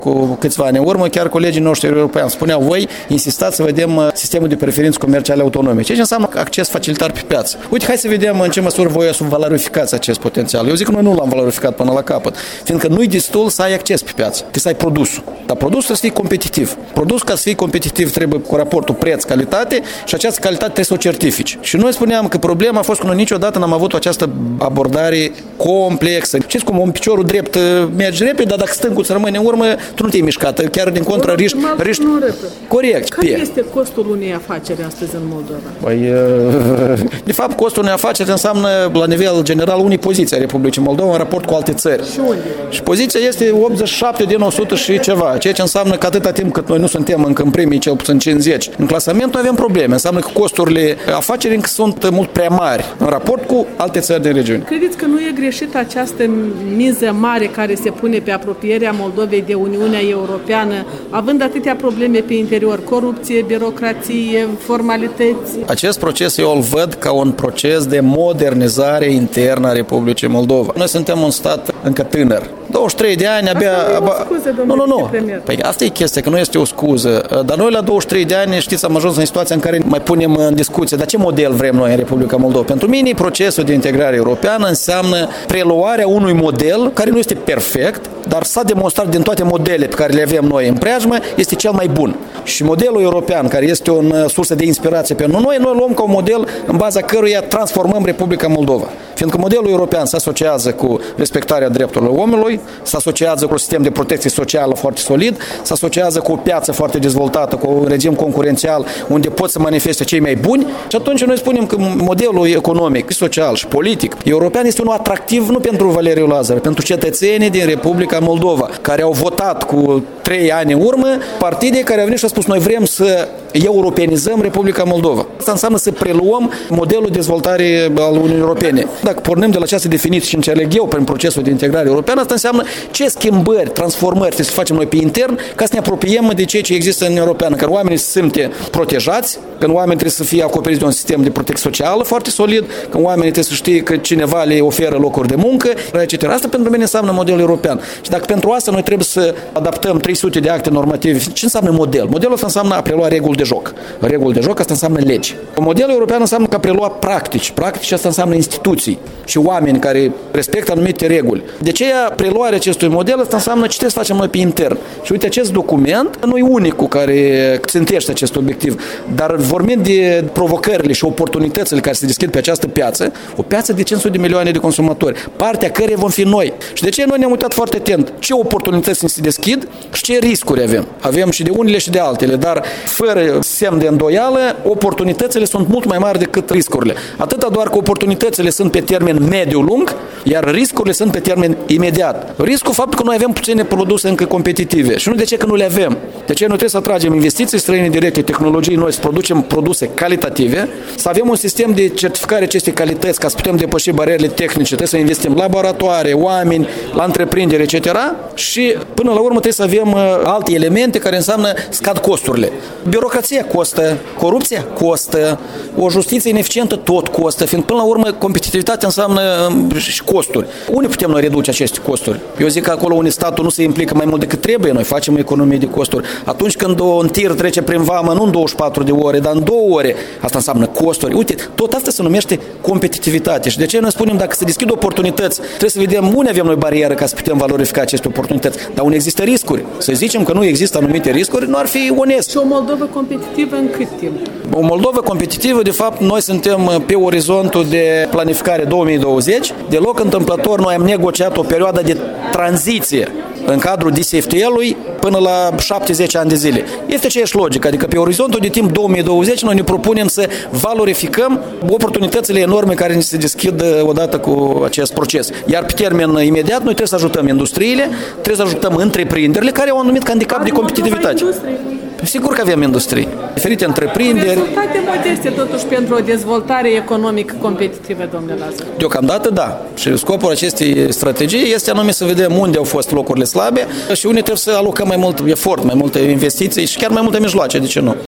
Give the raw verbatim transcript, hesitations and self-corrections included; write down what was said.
Cu câțiva ani în urmă, chiar colegii noștri europeni spuneau, voi insistați să vedem sistemul de preferințe comerciale autonome. Ce înseamnă acces facilitar pe piață? Uite, hai să vedem în ce măsură voi să valorificați acest potențial. Eu zic că noi nu l-am valorificat până la capăt, fiindcă nu-i destul să ai acces pe piață, trebuie să ai produsul. Dar produsul trebuie să fie competitiv. Produsul, ca să fie competitiv, trebuie cu raportul preț-calitate și această calitate trebuie să o certifici. Și noi spuneam că problema a fost că noi niciodată n-am avut această abordare complexă. Știți cum un piciorul drept merge repede, dar dacă stângul îți rămâne în urmă, tu nu te-ai mișcat, chiar din contră riști... riști... Corect. Care este costul unei afaceri astăzi în Moldova? Păi, de fapt, costul unei afaceri înseamnă, la nivel general, unii poziții a Republicii Moldova în raport cu alte țări. Și unde? Și poziția este optzeci și șapte din o sută și ceva, ceea ce înseamnă că atâta timp cât noi nu suntem încă în primii, cel puțin cincizeci, în clasament, noi avem probleme. Înseamnă că costurile afacerii încă sunt mult prea mari în raport cu alte țări din regiune. Credeți că nu e greșit această miză mare care se pune pe apropierea Moldovei de Uniunea Europeană, având atâtea probleme pe interior, corupție, birocrație, formalități? Acest proces eu îl văd ca un proces de modernizare internă a Republicii Moldova. Noi suntem un stat încă tânăr. douăzeci și trei de ani, abia... Asta nu e o scuză, domnule nu, nu, nu. vicepremier. Păi asta e chestia, că nu este o scuză. Dar noi la douăzeci și trei de ani, știți, am ajuns în situația în care mai punem în discuție. Dar ce model vrem noi în Republica Moldova? Pentru mine, procesul de integrare europeană înseamnă preluarea unui model care nu este perfect, dar s-a demonstrat din toate modelele pe care le avem noi în preajmă, este cel mai bun. Și modelul european, care este o sursă de inspirație pentru noi, noi luăm ca un model în baza căruia transformăm Republica Moldova. Fiindcă modelul european se asociază cu respectarea drepturilor omului, se asociază cu un sistem de protecție socială foarte solid, se asociază cu o piață foarte dezvoltată, cu un regim concurențial unde pot să manifeste cei mai buni. Și atunci noi spunem că modelul economic, social și politic european este unul atractiv nu pentru Valeriu Lazar, pentru cetățenii din Republica Moldova, care au votat cu trei ani în urmă partide care au venit și au spus noi vrem să europenizăm Republica Moldova. Asta înseamnă să preluăm modelul de dezvoltare al Uniunii Europene. Dacă pornim de la această definiție și înțeleg eu prin procesul de integrare europeană, asta înseamnă ce schimbări, transformări trebuie să facem noi pe intern ca să ne apropiem de ceea ce există în Uniunea Europeană, că oamenii se simte protejați, că oamenii trebuie să fie acoperiți de un sistem de protecție socială foarte solid, că oamenii trebuie să știe că cineva le oferă locuri de muncă, et cetera. Asta pentru mine înseamnă modelul european. Și dacă pentru asta noi trebuie să adaptăm trei sute de acte normative, ce înseamnă model? Modelul ăsta înseamnă a prelua reguli de joc. Reguli de joc, asta înseamnă legi. Modelul european înseamnă că a prelua practici. Practici asta înseamnă instituții și oameni care respectă anumite reguli. De aceea, preluarea acestui model asta înseamnă ce trebuie să facem noi pe intern. Și uite, acest document nu e unicul care țintește acest obiectiv, dar vorbim de provocările și oportunitățile care se deschid pe această piață, o piață de cinci sute de milioane de consumatori, partea căreia vom fi noi. Și de aceea noi ne-am uitat foarte atent ce oportunități ne se deschid și ce riscuri avem. Avem și de unele și de altele, dar fără semn de îndoială, oportunitățile sunt mult mai mari decât riscurile. Atâta doar că oportunitățile sunt pe termen mediu-lung, iar riscurile sunt pe termen imediat. Riscul faptul că noi avem puține produse încă competitive și nu de ce că nu le avem. De ce noi trebuie să atragem investiții străine directe, tehnologii noi, să producem produse calitative, să avem un sistem de certificare acestei calități ca să putem depăși barierele tehnice, trebuie să investim în laboratoare, oameni, la întreprinderi, et cetera. Și până la urmă trebuie să avem alte elemente care înseamnă scad costurile. Birocrația costă, corupția costă, o justiție ineficientă tot costă, fiind până la urmă competitivitatea înseamnă și costuri. Unde putem noi reduce aceste costuri? Eu zic că acolo unde statul nu se implică mai mult decât trebuie, noi facem economie de costuri. Atunci când un tir trece prin vamă, nu în douăzeci și patru de ore, dar în două ore, asta înseamnă costuri. Uite, tot asta se numește competitivitate. Și de ce noi spunem, dacă se deschid oportunități, trebuie să vedem unde avem noi barieră ca să putem valorifica aceste oportunități. Dar unde există riscuri. Să zicem că nu există anumite riscuri, nu ar fi onest. Și o Moldovă competitivă în cât timp? O Moldovă competitivă, de fapt, noi suntem pe orizontul de planificare două mii douăzeci. Deloc întâmplător, noi am negociat o perioadă de tranziție în cadrul D C F T L-ului până la șapte-zece ani de zile. Este aceeași logică, adică pe orizontul de timp două mii douăzeci noi ne propunem să valorificăm oportunitățile enorme care ne se deschid odată cu acest proces. Iar pe termen imediat noi trebuie să ajutăm industriile, trebuie să ajutăm întreprinderile care au un anumit handicap de competitivitate. Sigur că avem industrie, diferite întreprinderi. Rezultate modeste totuși pentru o dezvoltare economică competitivă, domnule Lazar. Deocamdată da. Și scopul acestei strategii este anume să vedem unde au fost locurile slabe și unde trebuie să alocăm mai mult efort, mai multe investiții și chiar mai multe mijloace, de ce nu?